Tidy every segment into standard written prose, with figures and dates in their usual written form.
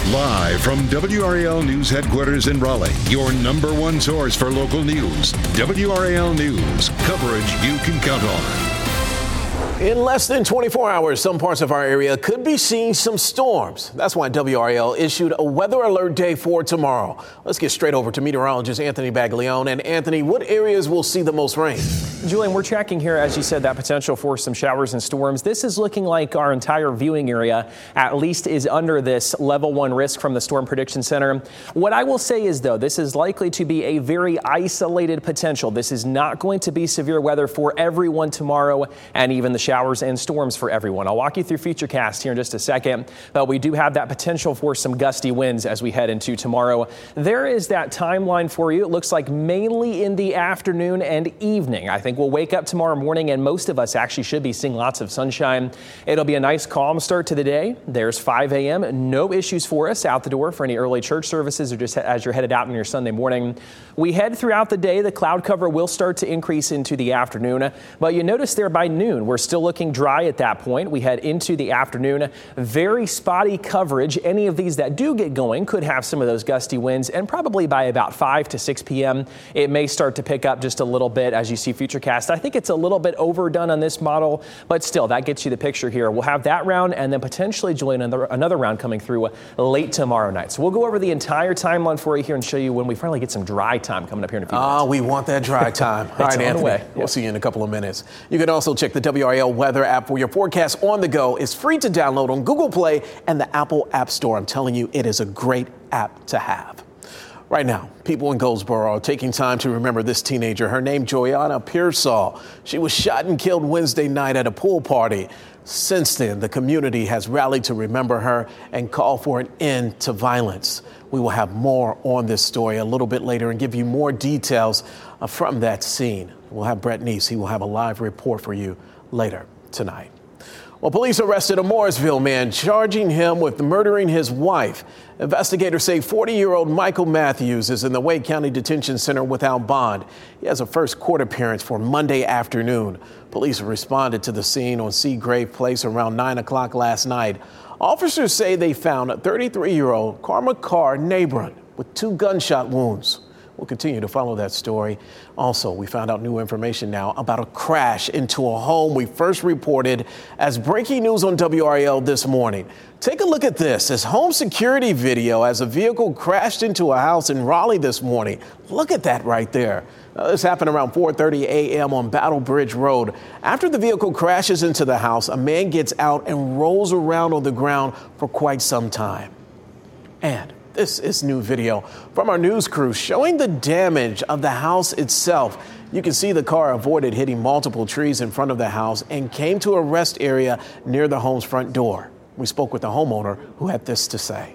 Live from WRAL News Headquarters in Raleigh, your number one source for local news. WRAL News, coverage you can count on. In less than 24 hours, some parts of our area could be seeing some storms. That's why WRAL issued a weather alert day for tomorrow. Let's get straight over to meteorologist Anthony Baglione. And Anthony, what areas will see the most rain? Julian, we're tracking here, as you said, that potential for some showers and storms. This is looking like our entire viewing area at least is under this level 1 risk from the Storm Prediction Center. What I will say is, though, this is likely to be a very isolated potential. This is not going to be severe weather for everyone tomorrow, and even the showers and storms for everyone. I'll walk you through Futurecast here in just a second, but we do have that potential for some gusty winds as we head into tomorrow. There is that timeline for you. It looks like mainly in the afternoon and evening. I think we'll wake up tomorrow morning and most of us actually should be seeing lots of sunshine. It'll be a nice calm start to the day. There's 5 a.m. No issues for us out the door for any early church services or just as you're headed out on your Sunday morning. We head throughout the day. The cloud cover will start to increase into the afternoon, but you notice there by noon, we're still looking dry at that point. We head into the afternoon. Very spotty coverage. Any of these that do get going could have some of those gusty winds, and probably by about 5 to 6 p.m. it may start to pick up just a little bit as you see Futurecast. I think it's a little bit overdone on this model, but still that gets you the picture here. We'll have that round and then potentially, Julian, another round coming through late tomorrow night. So we'll go over the entire timeline for you here and show you when we finally get some dry time coming up here in a few minutes. We want that dry time. All right, Anthony, we'll see you in a couple of minutes. You can also check the WRAL weather app for your forecast on the go. It's free to download on Google Play and the Apple App Store. I'm telling you, it is a great app to have. Right now, people in Goldsboro are taking time to remember this teenager. Her name, Joyanna Pearsall. She was shot and killed Wednesday night at a pool party. Since then, the community has rallied to remember her and call for an end to violence. We will have more on this story a little bit later and give you more details from that scene. We'll have Brett Neese. He will have a live report for you later tonight. Well, police arrested a Morrisville man, charging him with murdering his wife. Investigators say 40-year-old Michael Matthews is in the Wake County Detention Center without bond. He has a first court appearance for Monday afternoon. Police responded to the scene on Seagrave Place around 9 o'clock last night. Officers say they found a 33-year-old Karma Carr Nabron with 2 gunshot wounds. We'll continue to follow that story. Also, we found out new information now about a crash into a home we first reported as breaking news on WRAL this morning. Take a look at this. It's home security video as a vehicle crashed into a house in Raleigh this morning. Look at that right there. This happened around 4:30 a.m. on Battle Bridge Road. After the vehicle crashes into the house, a man gets out and rolls around on the ground for quite some time. And this is new video from our news crew showing the damage of the house itself. You can see the car avoided hitting multiple trees in front of the house and came to a rest area near the home's front door. We spoke with the homeowner who had this to say.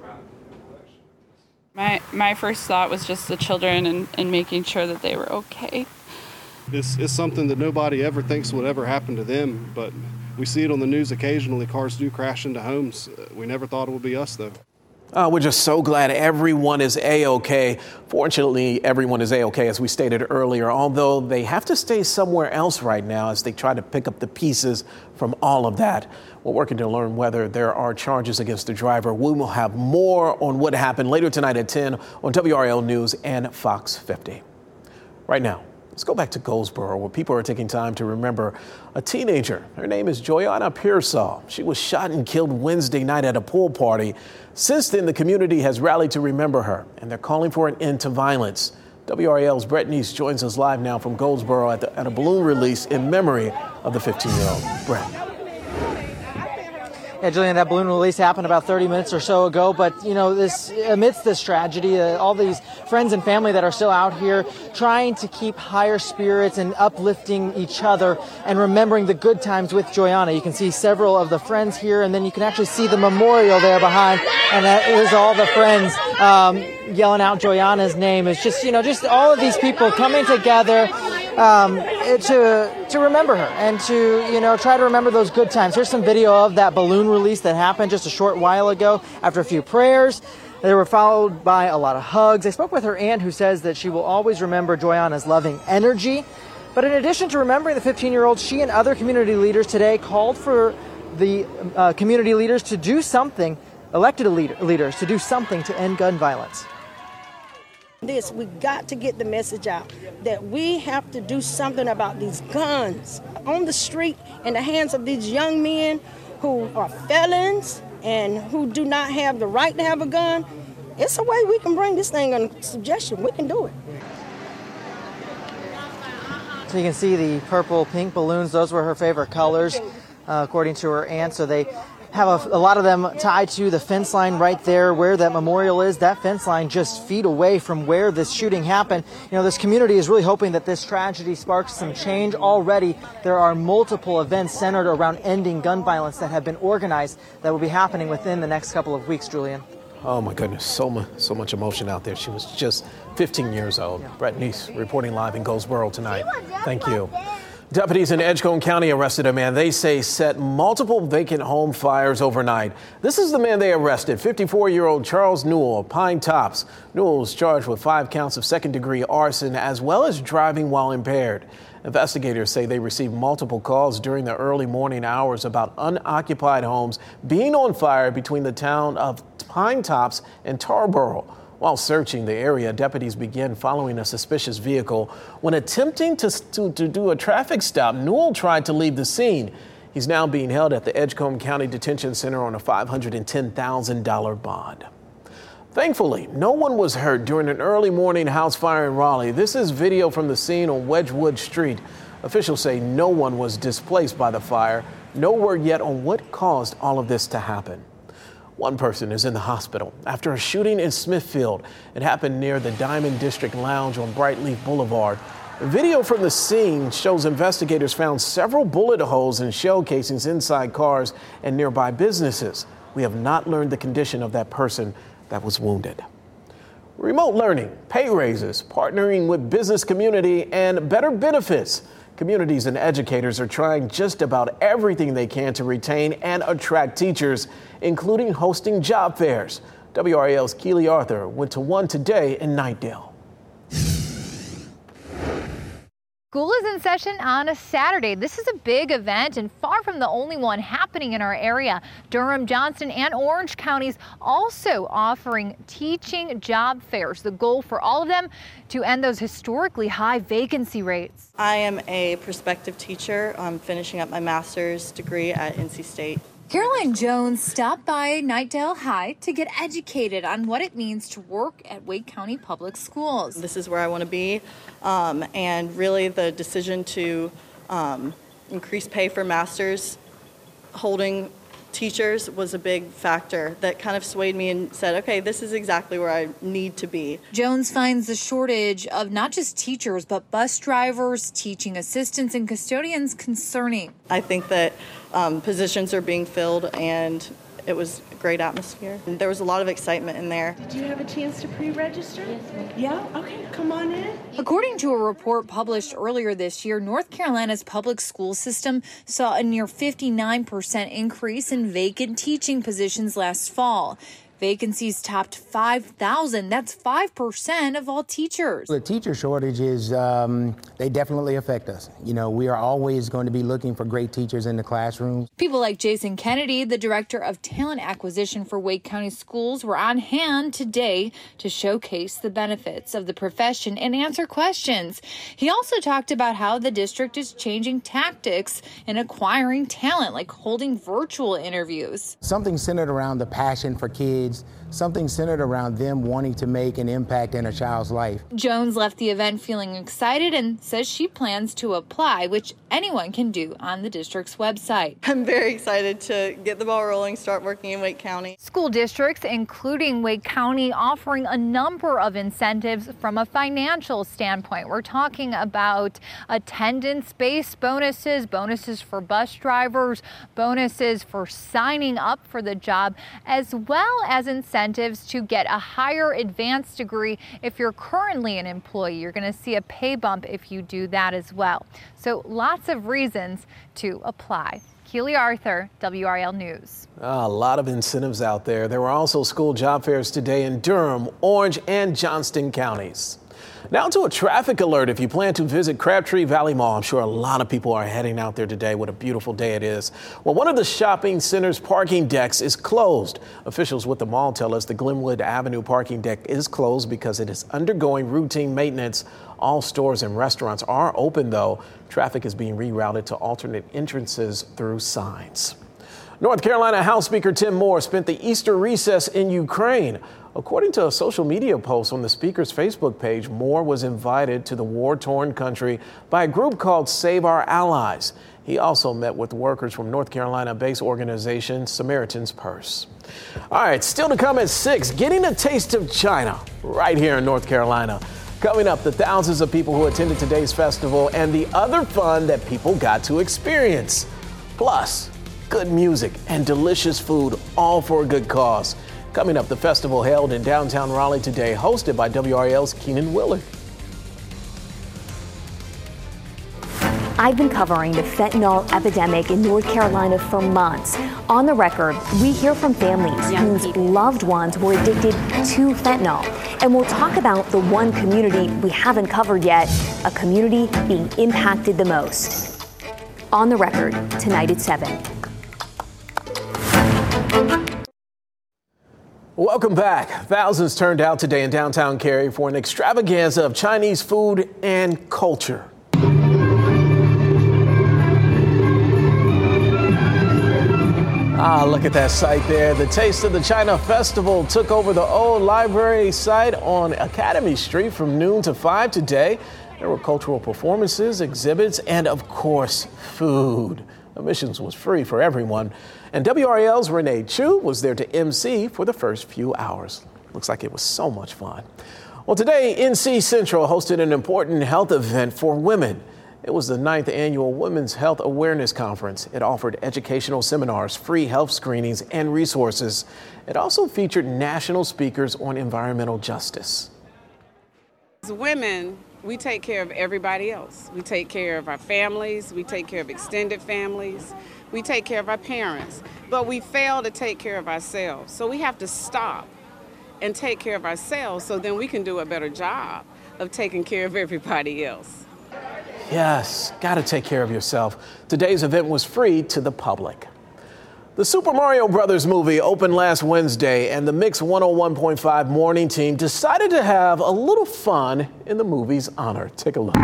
My first thought was just the children and making sure that they were okay. It's something that nobody ever thinks would ever happen to them, but we see it on the news occasionally. Cars do crash into homes. We never thought it would be us, though. We're just so glad everyone is A-OK. Fortunately, everyone is A-OK, as we stated earlier, although they have to stay somewhere else right now as they try to pick up the pieces from all of that. We're working to learn whether there are charges against the driver. We will have more on what happened later tonight at 10 on WRAL News and Fox 50. Right now, let's go back to Goldsboro, where people are taking time to remember a teenager. Her name is Joyanna Pearsall. She was shot and killed Wednesday night at a pool party. Since then, the community has rallied to remember her, and they're calling for an end to violence. WRAL's Brett Neese joins us live now from Goldsboro at a balloon release in memory of the 15-year-old. Brett. Yeah, Julian, that balloon release happened about 30 minutes or so ago. But, you know, amidst this tragedy, all these friends and family that are still out here trying to keep higher spirits and uplifting each other and remembering the good times with Joyanna. You can see several of the friends here, and then you can actually see the memorial there behind. And that is all the friends yelling out Joyanna's name. It's just, you know, just all of these people coming together to remember her and to, you know, try to remember those good times. Here's some video of that balloon release that happened just a short while ago. After a few prayers, they were followed by a lot of hugs. I spoke with her aunt, who says that she will always remember Joyanna's loving energy. But in addition to remembering the 15-year-old, she and other community leaders today called for the community leaders to do something elected leaders to do something to end gun violence. We got to get the message out that we have to do something about these guns on the street in the hands of these young men who are felons and who do not have the right to have a gun. It's a way we can bring this thing under suggestion. We can do it. So you can see the purple, pink balloons. Those were her favorite colors, according to her aunt. So they have a lot of them tied to the fence line right there where that memorial is. That fence line just feet away from where this shooting happened. You know, this community is really hoping that this tragedy sparks some change. Already, there are multiple events centered around ending gun violence that have been organized that will be happening within the next couple of weeks, Julian. Oh, my goodness. So much emotion out there. She was just 15 years old. Brett Neese reporting live in Goldsboro tonight. Thank you. Deputies in Edgecombe County arrested a man they say set multiple vacant home fires overnight. This is the man they arrested, 54-year-old Charles Newell of Pine Tops. Newell is charged with 5 counts of second-degree arson as well as driving while impaired. Investigators say they received multiple calls during the early morning hours about unoccupied homes being on fire between the town of Pine Tops and Tarboro. While searching the area, deputies began following a suspicious vehicle. When attempting to do a traffic stop, Newell tried to leave the scene. He's now being held at the Edgecombe County Detention Center on a $510,000 bond. Thankfully, no one was hurt during an early morning house fire in Raleigh. This is video from the scene on Wedgwood Street. Officials say no one was displaced by the fire. No word yet on what caused all of this to happen. One person is in the hospital after a shooting in Smithfield. It happened near the Diamond District Lounge on Brightleaf Boulevard. A video from the scene shows investigators found several bullet holes and shell casings inside cars and nearby businesses. We have not learned the condition of that person that was wounded. Remote learning, pay raises, partnering with business community, and better benefits. Communities and educators are trying just about everything they can to retain and attract teachers, including hosting job fairs. WRAL's Keely Arthur went to one today in Knightdale. School is in session on a Saturday. This is a big event and far from the only one happening in our area. Durham, Johnston, and Orange counties also offering teaching job fairs. The goal for all of them to end those historically high vacancy rates. I am a prospective teacher. I'm finishing up my master's degree at NC State. Caroline Jones stopped by Knightdale High to get educated on what it means to work at Wake County Public Schools. This is where I want to be, and really the decision to increase pay for masters holding teachers was a big factor that kind of swayed me and said, okay, this is exactly where I need to be. Jones finds the shortage of not just teachers, but bus drivers, teaching assistants, and custodians concerning. I think that positions are being filled, and it was a great atmosphere. And there was a lot of excitement in there. Did you have a chance to pre-register? Yes, ma'am. Yeah? Okay, come on in. According to a report published earlier this year, North Carolina's public school system saw a near 59% increase in vacant teaching positions last fall. Vacancies topped 5,000. That's 5% of all teachers. The teacher shortages, they definitely affect us. You know, we are always going to be looking for great teachers in the classrooms. People like Jason Kennedy, the director of talent acquisition for Wake County Schools, were on hand today to showcase the benefits of the profession and answer questions. He also talked about how the district is changing tactics in acquiring talent, like holding virtual interviews. Something centered around the passion for kids, something centered around them wanting to make an impact in a child's life. Jones left the event feeling excited and says she plans to apply, which anyone can do on the district's website. I'm very excited to get the ball rolling, start working in Wake County. School districts, including Wake County, offering a number of incentives from a financial standpoint. We're talking about attendance-based bonuses, bonuses for bus drivers, bonuses for signing up for the job, as well as incentives to get a higher advanced degree if you're currently an employee. You're going to see a pay bump if you do that as well. So lots of reasons to apply. Keely Arthur, WRAL News. A lot of incentives out there. There were also school job fairs today in Durham, Orange, and Johnston counties. Now to a traffic alert. If you plan to visit Crabtree Valley Mall, I'm sure a lot of people are heading out there today. What a beautiful day it is. Well, one of the shopping center's parking decks is closed. Officials with the mall tell us the Glenwood Avenue parking deck is closed because it is undergoing routine maintenance. All stores and restaurants are open, though. Traffic is being rerouted to alternate entrances through signs. North Carolina House Speaker Tim Moore spent the Easter recess in Ukraine. According to a social media post on the Speaker's Facebook page, Moore was invited to the war-torn country by a group called Save Our Allies. He also met with workers from North Carolina-based organization Samaritan's Purse. All right, still to come at 6, getting a taste of China right here in North Carolina. Coming up, the thousands of people who attended today's festival and the other fun that people got to experience. Plus, good music and delicious food, all for a good cause. Coming up, the festival held in downtown Raleigh today, hosted by WRAL's Keenan Willard. I've been covering the fentanyl epidemic in North Carolina for months. On the record, we hear from families whose loved ones were addicted to fentanyl. And we'll talk about the one community we haven't covered yet, a community being impacted the most. On the record, tonight at 7. Welcome back. Thousands turned out today in downtown Cary for an extravaganza of Chinese food and culture. Look at that site there. The Taste of the China Festival took over the old library site on Academy Street from noon to 5 today. There were cultural performances, exhibits, and of course, food. Admissions was free for everyone. And WRAL's Renee Chu was there to MC for the first few hours. Looks like it was so much fun. Well, today, NC Central hosted an important health event for women. It was the 9th annual Women's Health Awareness Conference. It offered educational seminars, free health screenings, and resources. It also featured national speakers on environmental justice. As women, we take care of everybody else. We take care of our families. We take care of extended families. We take care of our parents. But we fail to take care of ourselves. So we have to stop and take care of ourselves so then we can do a better job of taking care of everybody else. Yes, got to take care of yourself. Today's event was free to the public. The Super Mario Brothers movie opened last Wednesday, and the Mix 101.5 morning team decided to have a little fun in the movie's honor. Take a look.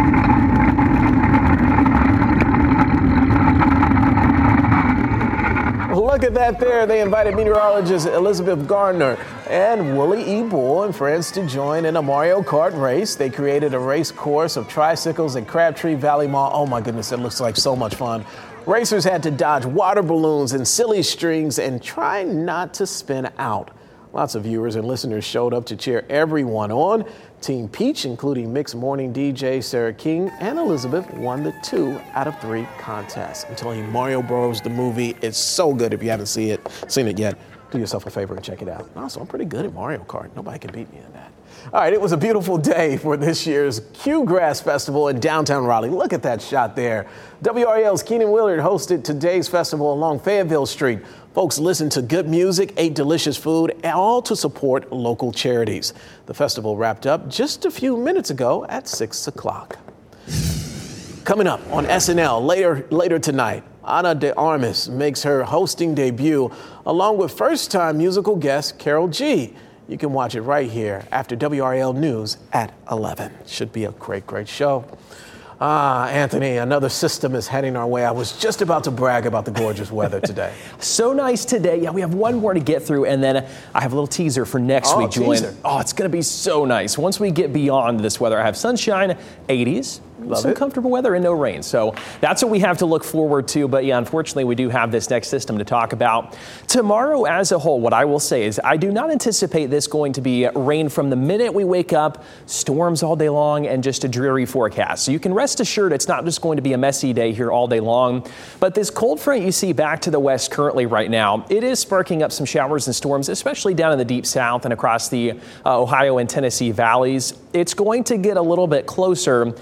Look at that there. They invited meteorologist Elizabeth Gardner and Willie E. Bull and friends to join in a Mario Kart race. They created a race course of tricycles at Crabtree Valley Mall. Oh my goodness, it looks like so much fun. Racers had to dodge water balloons and silly strings and try not to spin out. Lots of viewers and listeners showed up to cheer everyone on. Team Peach, including Mix Morning DJ Sarah King and Elizabeth, won the 2 out of 3 contests. I'm telling you, Mario Bros. The movie is so good. If you haven't seen it yet, do yourself a favor and check it out. Also, I'm pretty good at Mario Kart. Nobody can beat me in that. All right, it was a beautiful day for this year's Q-Grass Festival in downtown Raleigh. Look at that shot there. WRAL's Keenan Willard hosted today's festival along Fayetteville Street. Folks listened to good music, ate delicious food, and all to support local charities. The festival wrapped up just a few minutes ago at 6 o'clock. Coming up on SNL later tonight, Ana de Armas makes her hosting debut along with first-time musical guest Carol G. You can watch it right here after WRAL News at 11. Should be a great show. Anthony, another system is heading our way. I was just about to brag about the gorgeous weather today. So nice today. Yeah, we have one more to get through, and then I have a little teaser for next week, Julian. Oh, it's going to be so nice. Once we get beyond this weather, I have sunshine, 80s. Some comfortable weather and no rain. So that's what we have to look forward to. But yeah, unfortunately, we do have this next system to talk about. Tomorrow as a whole, what I will say is I do not anticipate this going to be rain from the minute we wake up, storms all day long, and just a dreary forecast. So you can rest assured it's not just going to be a messy day here all day long. But this cold front you see back to the west currently right now, it is sparking up some showers and storms, especially down in the deep south and across the Ohio and Tennessee valleys. It's going to get a little bit closer and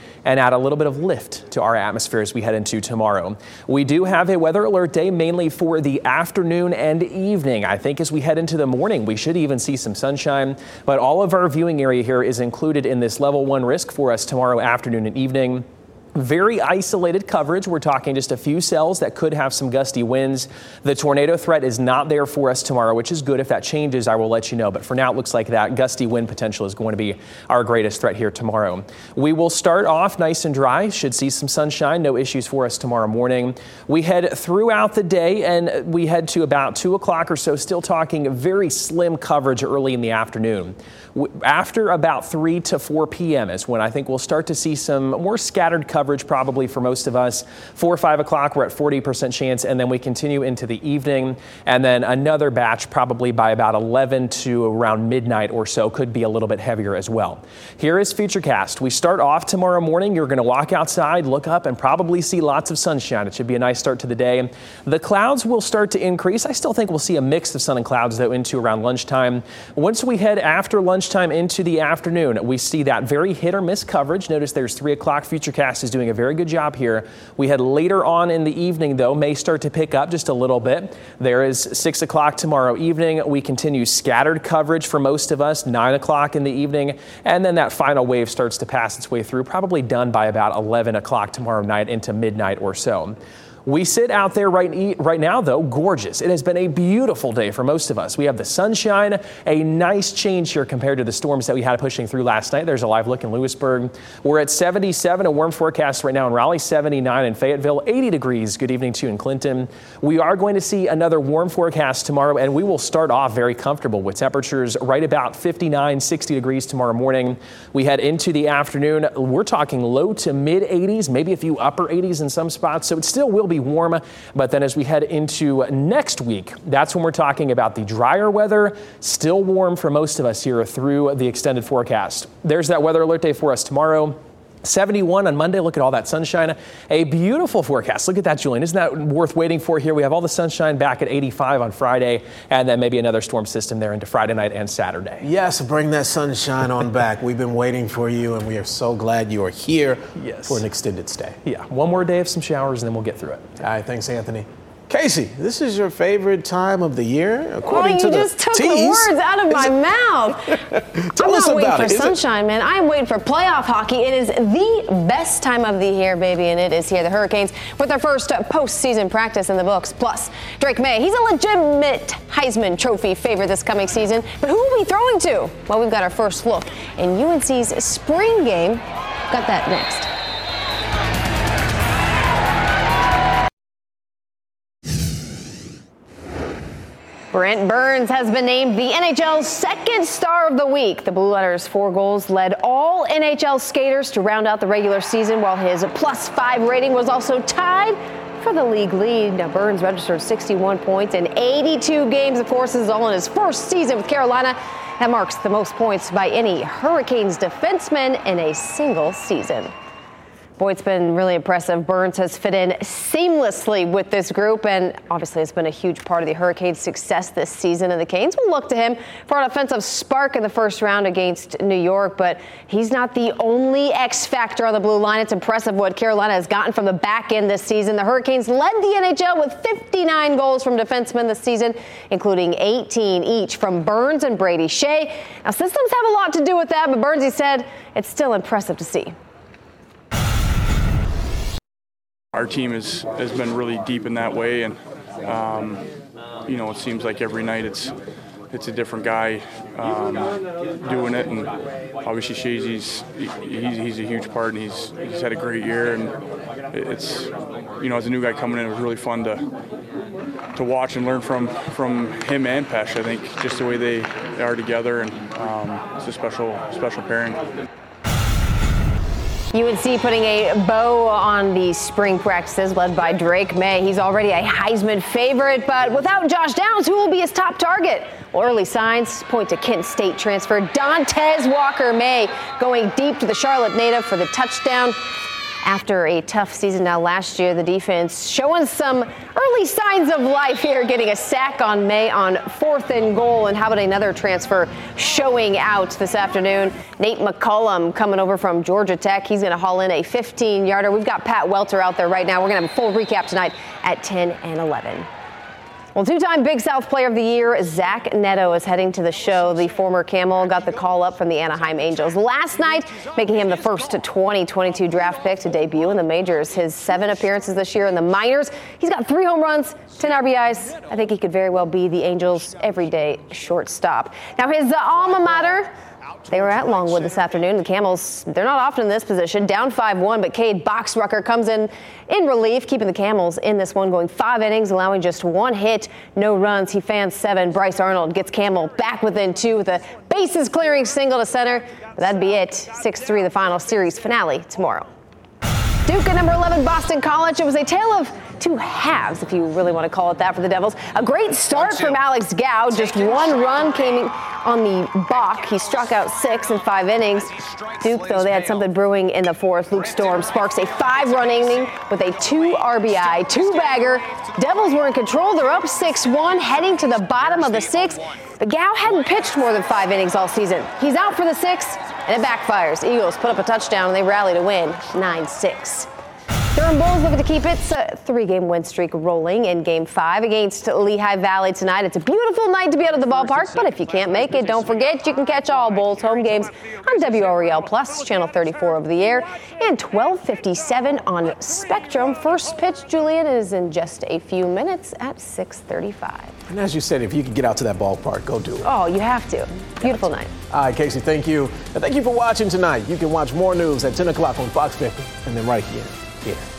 add a little bit of lift to our atmosphere as we head into tomorrow. We do have a weather alert day mainly for the afternoon and evening. I think as we head into the morning, we should even see some sunshine, but all of our viewing area here is included in this level 1 risk for us tomorrow afternoon and evening. Very isolated coverage. We're talking just a few cells that could have some gusty winds. The tornado threat is not there for us tomorrow, which is good. If that changes, I will let you know. But for now, it looks like that gusty wind potential is going to be our greatest threat here tomorrow. We will start off nice and dry. Should see some sunshine. No issues for us tomorrow morning. We head throughout the day and we head to about 2 o'clock or so, still talking very slim coverage early in the afternoon. After about 3 to 4 p.m. is when I think we'll start to see some more scattered coverage probably for most of us. 4 or 5 o'clock, we're at 40% chance, and then we continue into the evening, and then another batch probably by about 11 to around midnight or so could be a little bit heavier as well. Here is Futurecast. We start off tomorrow morning. You're going to walk outside, look up, and probably see lots of sunshine. It should be a nice start to the day. The clouds will start to increase. I still think we'll see a mix of sun and clouds, though, into around lunchtime. Once we head after lunchtime into the afternoon, we see that very hit or miss coverage. Notice there's 3 o'clock. Futurecast is doing a very good job here. We head later on in the evening, though, may start to pick up just a little bit. There is 6 o'clock tomorrow evening. We continue scattered coverage for most of us, 9 o'clock in the evening, and then that final wave starts to pass its way through, probably done by about 11 o'clock tomorrow night into midnight or so. We sit out there right now, though, gorgeous. It has been a beautiful day for most of us. We have the sunshine, a nice change here compared to the storms that we had pushing through last night. There's a live look in Lewisburg. We're at 77, a warm forecast right now in Raleigh, 79 in Fayetteville, 80 degrees. Good evening to you in Clinton. We are going to see another warm forecast tomorrow, and we will start off very comfortable with temperatures right about 59, 60 degrees tomorrow morning. We head into the afternoon. We're talking low to mid 80s, maybe a few upper 80s in some spots, so it still will be warm, but then as we head into next week, that's when we're talking about the drier weather, still warm for most of us here through the extended forecast. There's that weather alert day for us tomorrow. 71 on Monday. Look at all that sunshine. A beautiful forecast. Look at that, Julian. Isn't that worth waiting for here? We have all the sunshine back at 85 on Friday, and then maybe another storm system there into Friday night and Saturday. Yes, bring that sunshine on back. We've been waiting for you, and we are so glad you are here for an extended stay. Yeah, one more day of some showers, and then we'll get through it. All right, thanks, Anthony. Casey, this is your favorite time of the year, according to the just took the words out of my mouth. I'm not waiting for sunshine, man. I'm waiting for playoff hockey. It is the best time of the year, baby, and it is here. The Hurricanes with their first postseason practice in the books. Plus, Drake May, he's a legitimate Heisman Trophy favorite this coming season. But who will be throwing to? Well, we've got our first look in UNC's spring game. Got that next. Brent Burns has been named the NHL's second star of the week. The Blue Letters' 4 goals led all NHL skaters to round out the regular season, while his +5 rating was also tied for the league lead. Now, Burns registered 61 points in 82 games. Of course, this is all in his first season with Carolina. That marks the most points by any Hurricanes defenseman in a single season. Boy, it's been really impressive. Burns has fit in seamlessly with this group, and obviously it's been a huge part of the Hurricanes' success this season. And the Canes will look to him for an offensive spark in the first round against New York, but he's not the only X factor on the blue line. It's impressive what Carolina has gotten from the back end this season. The Hurricanes led the NHL with 59 goals from defensemen this season, including 18 each from Burns and Brady Shea. Now, systems have a lot to do with that, but Burns, he said, it's still impressive to see. Our team has been really deep in that way, and it seems like every night it's a different guy doing it, and obviously Shazy's he's a huge part, and he's had a great year, and it's as a new guy coming in, it was really fun to watch and learn from him and Pesh. I think just the way they are together, and it's a special pairing. UNC putting a bow on the spring practices led by Drake May. He's already a Heisman favorite, but without Josh Downs, who will be his top target? Well, early signs point to Kent State transfer Dontez Walker May going deep to the Charlotte native for the touchdown. after a tough season now last year. The defense showing some early signs of life here, getting a sack on May on 4th and goal. And how about another transfer showing out this afternoon? Nate McCullum coming over from Georgia Tech. He's going to haul in a 15-yarder. We've got Pat Welter out there right now. We're going to have a full recap tonight at 10 and 11. Well, two-time Big South Player of the Year, Zach Neto, is heading to the show. The former Camel got the call up from the Anaheim Angels last night, making him the first 2022 draft pick to debut in the majors. His 7 appearances this year in the minors. He's got 3 home runs, 10 RBIs. I think he could very well be the Angels' everyday shortstop. Now, his alma mater, they were at Longwood this afternoon. The Camels, they're not often in this position, down 5-1, but Cade Boxrucker comes in relief, keeping the Camels in this one, going 5 innings, allowing just 1 hit, no runs. He fans 7. Bryce Arnold gets Camel back within 2 with a bases-clearing single to center. But that'd be it. 6-3, the final series finale tomorrow. Duke at number 11, Boston College. It was a tale of 2 halves, if you really want to call it that, for the Devils. A great start from Alex Gow. Just 1 run came on the balk. He struck out 6 in 5 innings. Duke, though, they had something brewing in the 4th. Luke Storm sparks a 5-run inning with a 2 RBI, 2-bagger. Devils were in control. They're up 6-1, heading to the bottom of the 6th. But Gow hadn't pitched more than 5 innings all season. He's out for the 6th, and it backfires. Eagles put up a touchdown, and they rally to win 9-6. Durham Bulls looking to keep its 3-game win streak rolling in Game 5 against Lehigh Valley tonight. It's a beautiful night to be out of the ballpark, but if you can't make it, don't forget you can catch all Bulls home games on WREL Plus, Channel 34 over the air, and 12:57 on Spectrum. First pitch, Julian, is in just a few minutes at 6:35. And as you said, if you can get out to that ballpark, go do it. Oh, you have to. Beautiful night. All right, Casey, thank you. And thank you for watching tonight. You can watch more news at 10 o'clock on Fox 50 and then right here.